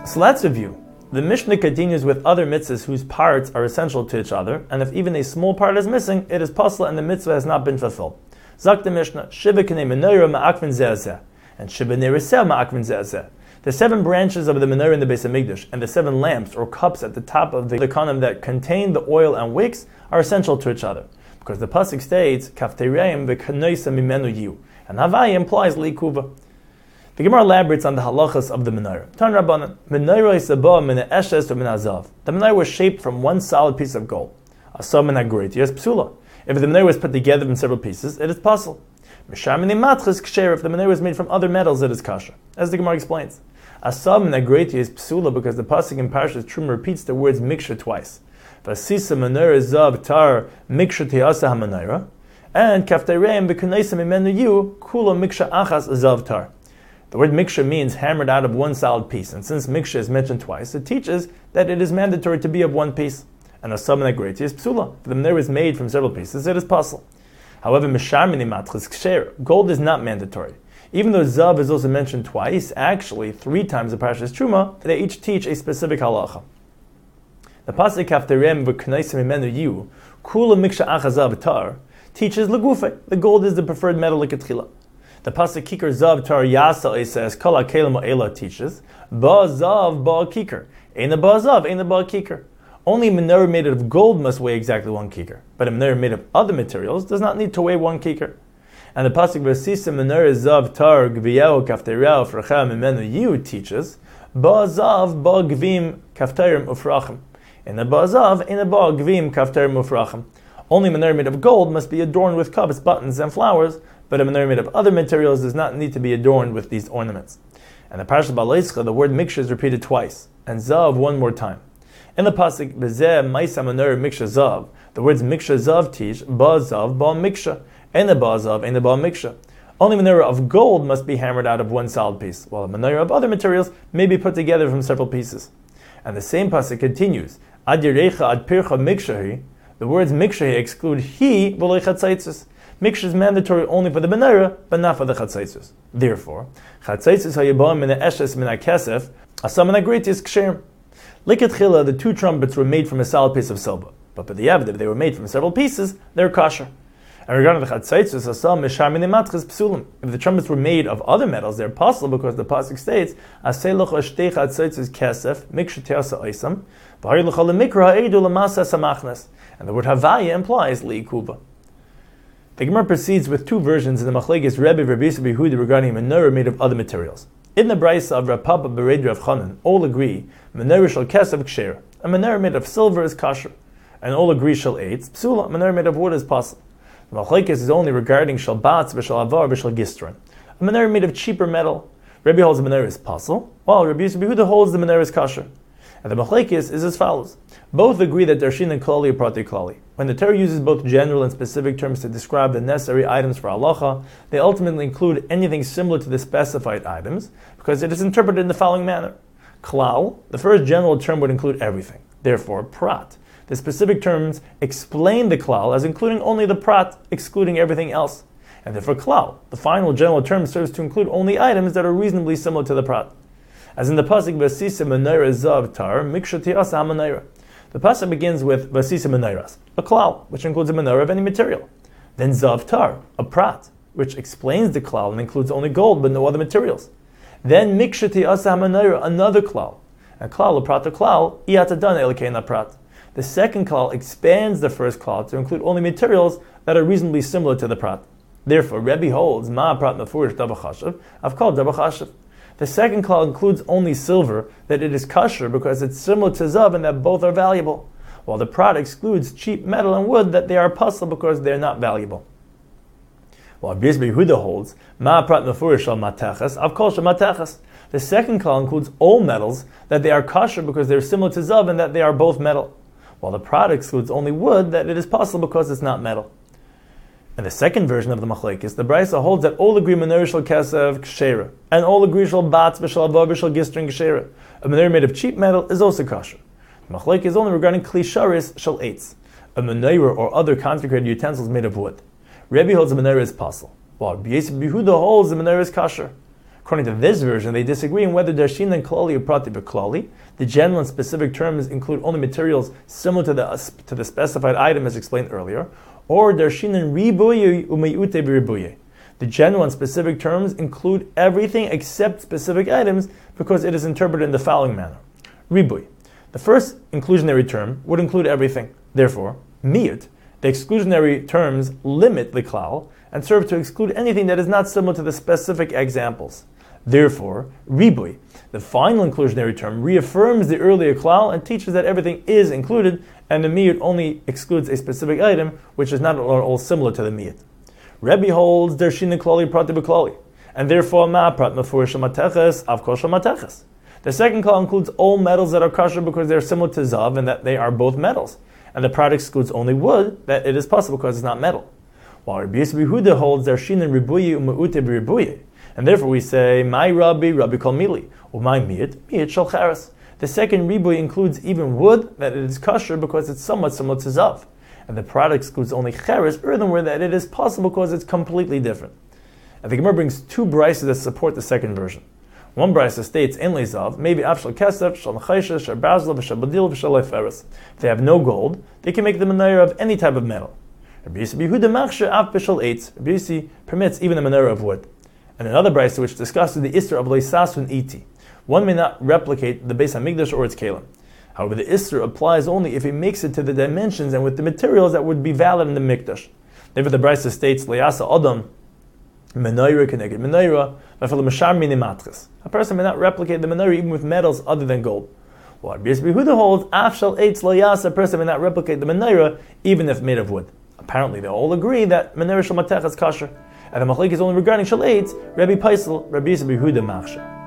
So let's review. The Mishnah continues with other mitzvahs whose parts are essential to each other, and if even a small part is missing, it is pasla and the mitzvah has not been fulfilled. Zak the Mishnah, Shiva k'nei menorah ma'akvin zeh and Shiva nereseh ma'akvin zeh. The 7 branches of the menorah in the Beis Hamikdash and the 7 lamps or cups at the top of the konim that contain the oil and wicks are essential to each other, because the pasuk states kaftereim v'kanoisa mimenu yu, and Havaya implies liikuva. The Gemara elaborates on the halachas of the menorah. Tan Rabbanan, menorah isabah min eshes or min azav. The menorah was shaped from one solid piece of gold. Asam min hagritias psula. If the menorah was put together from several pieces, it is pasul. Misham min matchis ksher. If the menorah was made from other metals, it is kosher. As the Gemara explains, asam min hagritias psula, because the pasuk in Parashas Truma repeats the words miksha twice. Vasisa menorah zav tar miksha tiasa ha-menorah, and kaftereim b'kneisa mimenu yu kula miksha achas zav tar. The word miksha means hammered out of one solid piece, and since miksha is mentioned twice, it teaches that it is mandatory to be of one piece. And asam min hagriti is psula. If the menorah is made from several pieces, it is pasul. However, mishar min matchis ksher, gold is not mandatory. Even though zav is also mentioned twice, actually 3 times in Parashas Truma, they each teach a specific halacha. The pasuk kafterem v'kneisa mimenu yu kula miksha achazav tar teaches legufe. The gold is the preferred metal l'ketchila. The pasuk kikar zav tar yasa says kala kelim ha'ela teaches ba zav ba kikar. Ein ba zav, ein ba kikar. Only a menorah made of gold must weigh exactly 1 kikar, but a menorah made of other materials does not need to weigh 1 kikar. And the pasuk v'sisa menorah zav tar gviyahu kafterel frachem mimenu yu teaches ba zav ba gvim kafterim ufrachim. In the ba'azav, in the ba'agvim kafterim ufrachim. Only a menorah made of gold must be adorned with cups, buttons, and flowers, but a menorah made of other materials does not need to be adorned with these ornaments. And the Parashat Ba'aleischa, the word miksha is repeated twice, and zav 1 more time. In the pasuk B'zeh Maisa Menorah Miksha Zav, the words Miksha Zav teach Ba'azav Ba Miksha, and the Ba'azav and the Ba Miksha. Only menorah of gold must be hammered out of one solid piece, while a menorah of other materials may be put together from several pieces. And the same pasuk continues, Ad Yerecha Ad Pircha Mikshahi. The words Mikshahi exclude he v'lo chatzaitzis. Miksha is mandatory only for the menorah, but not for the chatzaitzis. Therefore, chatzaitzis hayabah min eshes min hakesef asam min hagritis ksher. Likatchila, the 2 trumpets were made from a solid piece of silver, but by the Yavd, if they were made from several pieces, they're kosher. And regarding the chatzaitzis, asam mishar min matchis psulim. If the trumpets were made of other metals, they're possible because the pasuk states, "Asei loch ashtei chatzaitzis kesef miksha teasa oisam, v'hari locha lemikra ha'edu lemasa samachnes." And the word havaya implies liikuva. The Gemara proceeds with 2 versions in the Machlekes Rebbe Rabbi Yisrael Yehuda regarding a menorah made of other materials. In the Brisa of Rav Papa Bered Rav Chanan, all agree menorah shel kesef ksher. A menorah made of silver is kosher, and all agree shel eitz psula. A menorah made of wood is possible. The Machlekes is only regarding shel batz v'shel avar v'shel gistron. A menorah made of cheaper metal, Rebbe holds the menorah is possible, while Rabbi Yisrael Yehuda holds the menorah is kosher. And the Machlekes is as follows. Both agree that darshin and klali are prati klali. When the Torah uses both general and specific terms to describe the necessary items for halacha, they ultimately include anything similar to the specified items, because it is interpreted in the following manner. Klal, the first general term would include everything. Therefore, prat. The specific terms explain the klal as including only the prat, excluding everything else. And therefore, klal, the final general term, serves to include only items that are reasonably similar to the prat. As in the pasuk Vasisa menorah zav tar miksha tiasa ha-menorah. The pasuk begins with Vasisa menorahs, a klal, which includes a menorah of any material. Then zav tar, a prat, which explains the klal and includes only gold but no other materials. Then miksha tiasa ha-menorah, another klal. A klal, a prat, a klal, iyatadan elkein prat. The second klal expands the first klal to include only materials that are reasonably similar to the prat. Therefore, Rebbe holds ma prat mefurish dabachashav, I've called dabachashav. The second klal includes only silver, that it is kosher because it's similar to zav and that both are valuable, while the prat excludes cheap metal and wood that they are pasul because they are not valuable. While Rabbi Yehuda holds ma prat mefurish al matechas, I've called matechas. The second klal includes all metals that they are kosher because they are similar to zav and that they are both metal, while the prat excludes only wood that it is pasul because it's not metal. In the second version of the Machlekes, the Brisa holds that all agree menorah shel kesef ksheira, and all agree shel batz v'shel avav v'shel gistron ksheira. A menorah made of cheap metal is also kosher. The Machlekes is only regarding kli sharis shel eitz, a menorah or other consecrated utensils made of wood. Rebbe holds the menorah is pasul, while Rabbi Yehuda holds the menorah is kosher. According to this version, they disagree on whether darshin and klali or prati b'klali. The general and specific terms include only materials similar to the specified item as explained earlier, or darshin and ribuye umayute b'ribuye. The general and specific terms include everything except specific items because it is interpreted in the following manner. Ribuy. The first inclusionary term would include everything. Therefore, miyut, the exclusionary terms limit the klal and serve to exclude anything that is not similar to the specific examples. Therefore, ribuy, the final inclusionary term, reaffirms the earlier klal and teaches that everything is included, and the miyut only excludes a specific item which is not at all similar to the miyut. Rebbe holds darshin klali prati b'klali, and therefore ma'aprat mefurish shamateches avkol shamateches. The second klal includes all metals that are kosher because they are similar to zav and that they are both metals, and the product excludes only wood that it is possible because it's not metal. While Rabbi Yisrael Yehuda holds darshin and ribuye u'meute b'ribuye, and therefore we say my Rabbi kol mili, or my miyut shel cheres. The second ribuy includes even wood that it is kosher because it's somewhat similar to zav, and the product excludes only cheres, earthenware, that it is possible because it's completely different. And the Gemara brings two brises that support the second version. One brisa states in lezav, maybe afshal kesef, shal nechayshes, shal barzla, v'shal badil, v'shal leferes. If they have no gold, they can make the menorah of any type of metal. Rabbi Yisrael Yehuda machsher av b'shal eitz. Rabbi Yisrael permits even a menorah of wood. And another brisa which discusses the isra of leisasun iti. One may not replicate the Beis Hamikdash or its kelim. However, the isra applies only if he makes it to the dimensions and with the materials that would be valid in the mikdash. Therefore, the brisa states le'asa adam menorah keneged menorah. A person may not replicate the menorah even with metals other than gold. While Rabbi Yisrael Yehuda holds, afshal eitz layas, a person may not replicate the menorah even if made of wood. Apparently, they all agree that menorah shel matech is kosher, and the machlek is only regarding shal eitz. Rabbi Paisel, Rabbi Yisrael Yehuda machsher.